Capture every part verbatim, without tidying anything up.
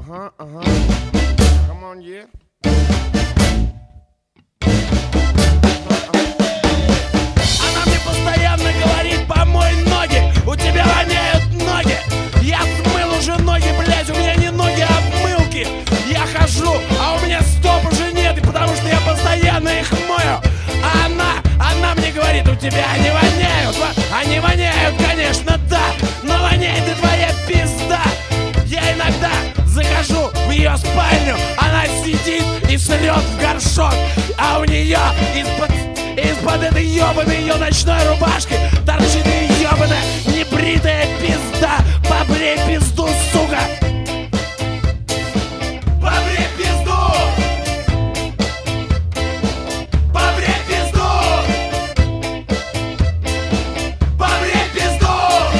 Ага, ага. Come on, yeah. Она мне постоянно говорит: помой ноги, у тебя воняют ноги. Я смыл уже ноги, блядь, у меня не ноги, а обмылки. Я хожу, а у меня стоп уже нет, и потому что я постоянно их мою. А она, она мне говорит: у тебя они воняют. Они воняют, конечно, да, но воняет и твоя пизда. Я иногда захожу в ее спальню, она сидит и срет в горшок, а у нее из-под из-под этой ебаной ее ночной рубашки торчит ее ебаная небритая пизда. Побрей пизду, сука! Побрей пизду! Побрей пизду! Побрей пизду!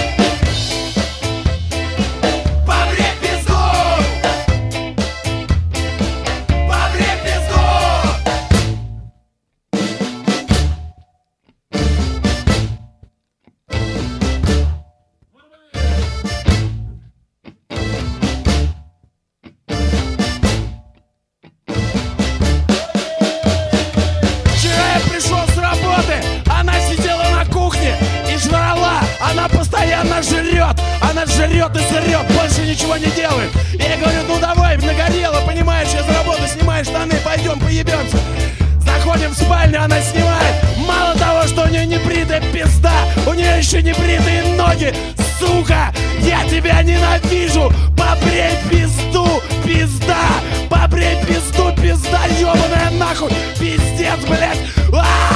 Побрей пизду! Побрей пизду! Вчера я пришел с работы, она сидела на кухне и жрала. Она постоянно жрет, она жрет и жрет, больше ничего не делает. И я говорю: ну давай, нагорело, понимаешь, я с работы снимаю штаны, пойдем поебемся. Заходим в спальню, она снимает. Мало того, что у нее небритая пизда, у нее еще небритые ноги. Сука, я тебя ненавижу. Побрей пизду, пизда. Побрей пизду, пизда, ебаная нахуй. Пиздец, блядь. А-а-а!